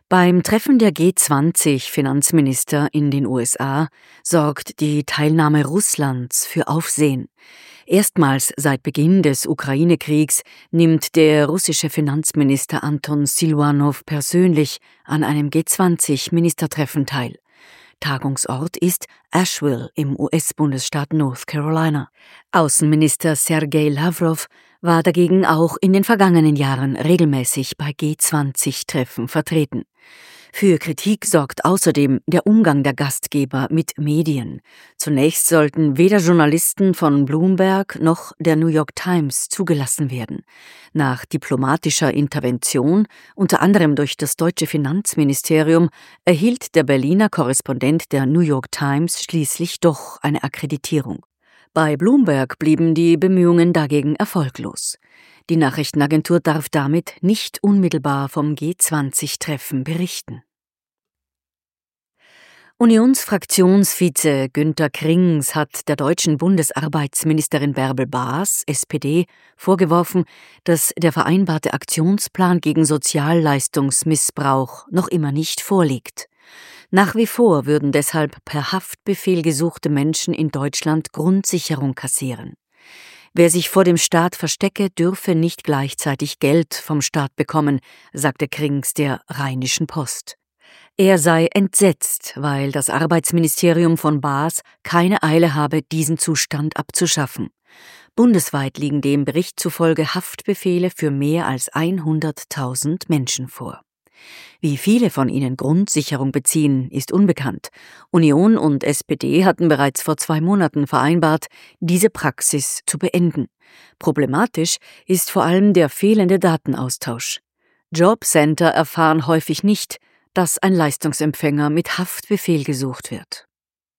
Beim Treffen der G20-Finanzminister in den USA sorgt die Teilnahme Russlands für Aufsehen. Erstmals seit Beginn des Ukraine-Kriegs nimmt der russische Finanzminister Anton Silwanow persönlich an einem G20-Ministertreffen teil. Tagungsort ist Asheville im US-Bundesstaat North Carolina. Außenminister Sergei Lavrov war dagegen auch in den vergangenen Jahren regelmäßig bei G20-Treffen vertreten. Für Kritik sorgt außerdem der Umgang der Gastgeber mit Medien. Zunächst sollten weder Journalisten von Bloomberg noch der New York Times zugelassen werden. Nach diplomatischer Intervention, unter anderem durch das deutsche Finanzministerium, erhielt der Berliner Korrespondent der New York Times schließlich doch eine Akkreditierung. Bei Bloomberg blieben die Bemühungen dagegen erfolglos. Die Nachrichtenagentur darf damit nicht unmittelbar vom G20-Treffen berichten. Unionsfraktionsvize Günter Krings hat der deutschen Bundesarbeitsministerin Bärbel Baas, SPD, vorgeworfen, dass der vereinbarte Aktionsplan gegen Sozialleistungsmissbrauch noch immer nicht vorliegt. Nach wie vor würden deshalb per Haftbefehl gesuchte Menschen in Deutschland Grundsicherung kassieren. Wer sich vor dem Staat verstecke, dürfe nicht gleichzeitig Geld vom Staat bekommen, sagte Krings der Rheinischen Post. Er sei entsetzt, weil das Arbeitsministerium von Baas keine Eile habe, diesen Zustand abzuschaffen. Bundesweit liegen dem Bericht zufolge Haftbefehle für mehr als 100.000 Menschen vor. Wie viele von ihnen Grundsicherung beziehen, ist unbekannt. Union und SPD hatten bereits vor 2 Monaten vereinbart, diese Praxis zu beenden. Problematisch ist vor allem der fehlende Datenaustausch. Jobcenter erfahren häufig nicht, dass ein Leistungsempfänger mit Haftbefehl gesucht wird.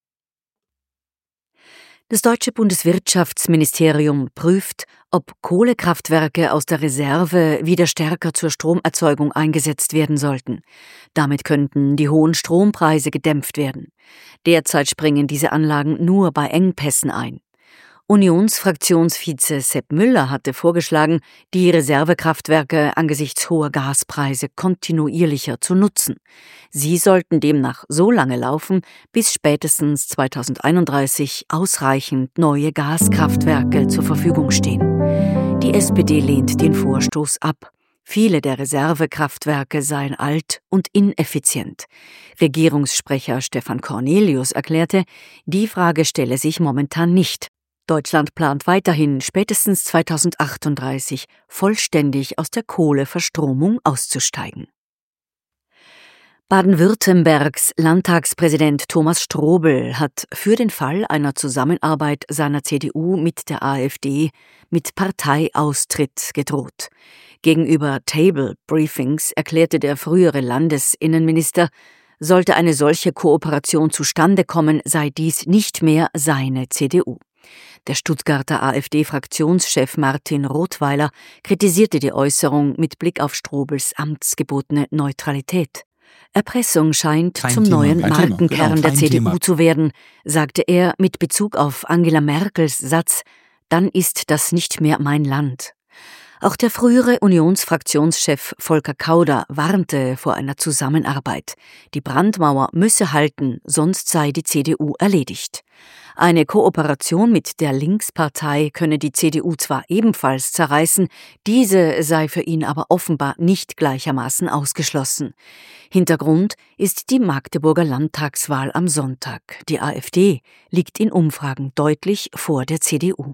Das deutsche Bundeswirtschaftsministerium prüft, ob Kohlekraftwerke aus der Reserve wieder stärker zur Stromerzeugung eingesetzt werden sollten. Damit könnten die hohen Strompreise gedämpft werden. Derzeit springen diese Anlagen nur bei Engpässen ein. Unionsfraktionsvize Sepp Müller hatte vorgeschlagen, die Reservekraftwerke angesichts hoher Gaspreise kontinuierlicher zu nutzen. Sie sollten demnach so lange laufen, bis spätestens 2031 ausreichend neue Gaskraftwerke zur Verfügung stehen. Die SPD lehnt den Vorstoß ab. Viele der Reservekraftwerke seien alt und ineffizient. Regierungssprecher Stefan Cornelius erklärte, die Frage stelle sich momentan nicht. Deutschland plant weiterhin, spätestens 2038 vollständig aus der Kohleverstromung auszusteigen. Baden-Württembergs Landtagspräsident Thomas Strobel hat für den Fall einer Zusammenarbeit seiner CDU mit der AfD mit Parteiaustritt gedroht. Gegenüber Table Briefings erklärte der frühere Landesinnenminister, sollte eine solche Kooperation zustande kommen, sei dies nicht mehr seine CDU. Der Stuttgarter AfD-Fraktionschef Martin Rothweiler kritisierte die Äußerung mit Blick auf Strobels amtsgebotene Neutralität. Erpressung scheint zum neuen Markenkern der CDU zu werden, sagte er mit Bezug auf Angela Merkels Satz, dann ist das nicht mehr mein Land. Auch der frühere Unionsfraktionschef Volker Kauder warnte vor einer Zusammenarbeit. Die Brandmauer müsse halten, sonst sei die CDU erledigt. Eine Kooperation mit der Linkspartei könne die CDU zwar ebenfalls zerreißen, diese sei für ihn aber offenbar nicht gleichermaßen ausgeschlossen. Hintergrund ist die Magdeburger Landtagswahl am Sonntag. Die AfD liegt in Umfragen deutlich vor der CDU.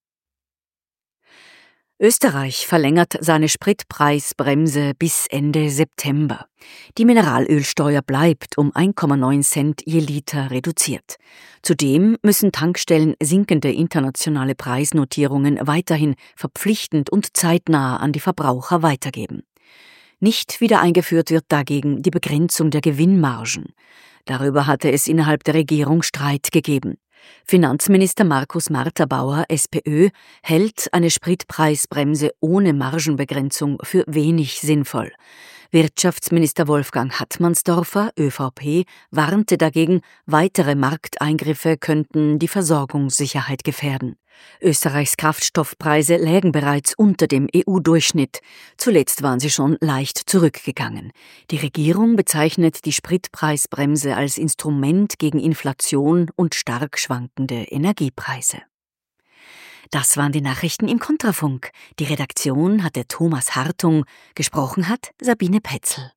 Österreich verlängert seine Spritpreisbremse bis Ende September. Die Mineralölsteuer bleibt um 1,9 Cent je Liter reduziert. Zudem müssen Tankstellen sinkende internationale Preisnotierungen weiterhin verpflichtend und zeitnah an die Verbraucher weitergeben. Nicht wieder eingeführt wird dagegen die Begrenzung der Gewinnmargen. Darüber hatte es innerhalb der Regierung Streit gegeben. Finanzminister Markus Marterbauer, SPÖ, hält eine Spritpreisbremse ohne Margenbegrenzung für wenig sinnvoll. Wirtschaftsminister Wolfgang Hattmannsdorfer, ÖVP, warnte dagegen, weitere Markteingriffe könnten die Versorgungssicherheit gefährden. Österreichs Kraftstoffpreise lägen bereits unter dem EU-Durchschnitt. Zuletzt waren sie schon leicht zurückgegangen. Die Regierung bezeichnet die Spritpreisbremse als Instrument gegen Inflation und stark schwankende Energiepreise. Das waren die Nachrichten im Kontrafunk. Die Redaktion hatte Thomas Hartung, gesprochen hat Sabine Petzl.